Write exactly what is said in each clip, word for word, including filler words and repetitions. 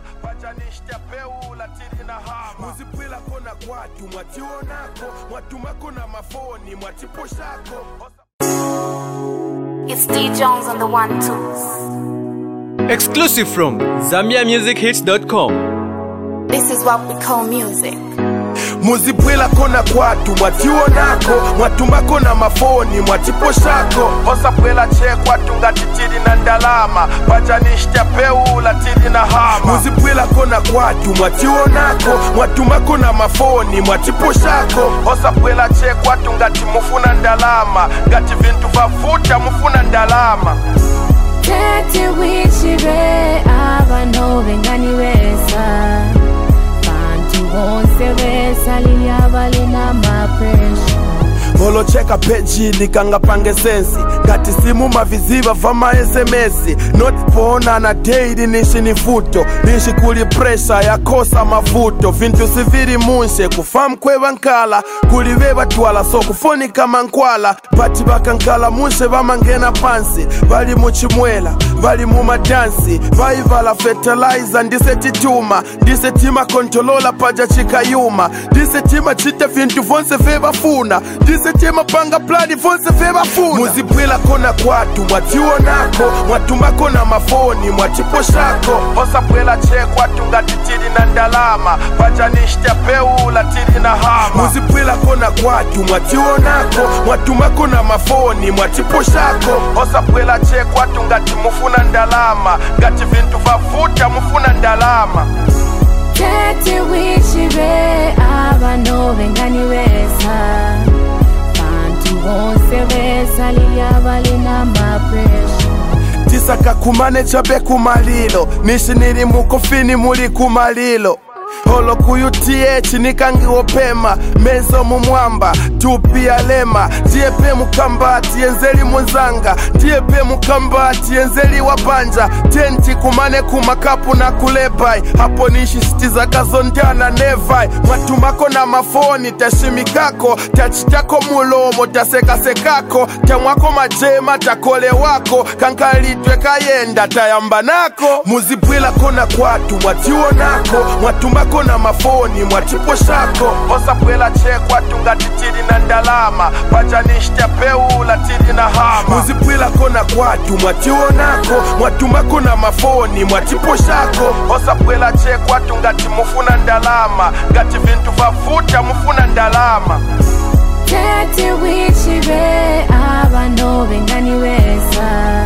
pajanishtia peula tiri na hama muzipwila kona kwatu mwationako mwatumako na mafoni mwatiposhako. It's D Jones on the one twos. Exclusive from Zambia Music Hits dot com. This is what we call music. Muzipwila kona kwatu mwationako mwatumako na mafoni mwatiposhako. Osa pwela che kwatu ngati tiri na ndalama pajanishtia peula tiri na hama muzipwila kona kwatu mwationako mwatumako na mafoni mwatiposhako. Osa pwela che kwatu ngati mufuna ndalama ngati vintu vafuta mufuna ndalama. Tete wichire abano benganiweza Onse besa liyabali na mapresha Holo cheka peji likanga pange sensi Gati simu maviziva vama S M S Not pona na daily nishi ni futo Nishi kuli presha ya kosa mafuto Vintu siviri munshe kufam kwewa nkala Kuliweba tuwala so kufoni kama nkwala Bati baka nkala munshe vama ngena pansi Bali muchimwela, bali mumadansi Vaivala fertilizer ndise tituma Ndise tima kontrolola paja chika yuma Ndise tima chite vintu vonse veba funa Ndise tima panga plani vonse veba funa Muzipwila kona kwatu mwationako mwatumako na mafoni mwatiposhako. Osa pwela che kwatu ngati tiri na ndalama pajanishtia peula tiri na hama muzipwila kona kwatu mwationako mwatumako na mafoni mwatiposhako. Osa pwela che kwatu ngati mufuna ndalama ngati vintu vafuta mufuna ndalama. Tete wichire abano benganiweza Onse besa liyabali na mapresha Tisaka kumane chabe kumalilo Nishi niri mukofini muli kumalilo Holo kuyu T H nikangi opema Mezo mumwamba, tupi alema Diepe mukambati, enzeli mwenzanga Diepe mukambati, enzeli wabanja Tenti kumane kumakapu na kulebai Hapo nishi stiza gazondana nevai Mwatumako na mafoni, tashimikako Tachitako mulomo, taseka sekako Tamwako majema, takole wako Kankalitwe kayenda, tayambanako Muzipwila kona kwatu, mwationako Mwatumako na mafoni mwatiposhako. Osa pwela che kwatu ngati tiri na ndalama pajanishtia peula tiri na hama muzipwila kona kwatu mwationako mwatumako na mafoni mwatiposhako. Osa pwela che kwatu ngati mufuna ndalama ngati vintu vafuta mufuna ndalama. Tete wichire abano benganiweza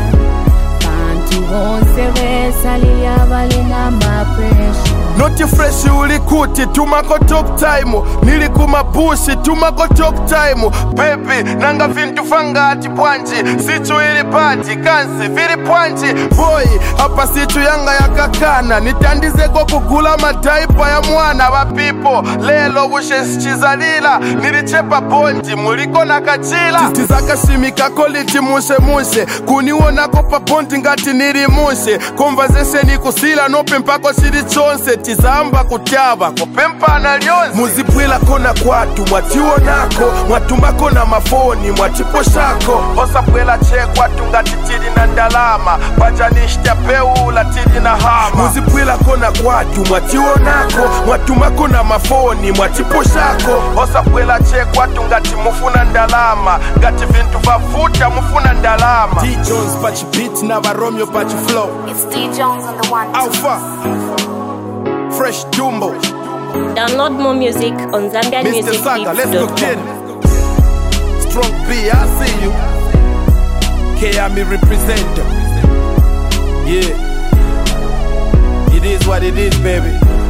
Onse besa liyabali na mapresha Noti freshi ulikuti tumako talk time Nili kumabushi tumako talk time Baby nanga vintu fangati pwanji Sichu ili pati kansi vili pwanji Boy hapa situ yanga ya kakana Nitandize kwa kugula madaipa ya mwana wa people Lelo ushe schizalila Nilichepa bondi muliko na kachila Tizaka shimika koliti mushe mushe Kuniwona kopa bondi ngati niri mushe Conversation kusila nope mpako shiri chonse Tizamba kutaba kupempa na lionzi muzipwila kona kwatu mwationako mwatumako na mafoni mwatiposhako. Osa pwela che kwatu ngati tiri na ndalama pajanishtia peula tiri na hama muzipwila kona kwatu mwationako mwatumako na mafoni mwatiposhako. Osa pwela che kwatu ngati mufuna ndalama ngati vintu vafuta mufuna ndalama. D Jones pachi beat na Romeo pachi flow. It's D Jones on the one twos. Alpha Fresh Jumbo. Download more music on Zambia Music Hits dot com. Let's go kid. Strong B, I see you. K I M E represent. Yeah. It is what it is, baby.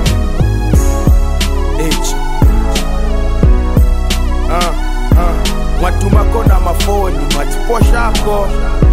H. Uh, uh. Watumako na mafoni, matiposhako.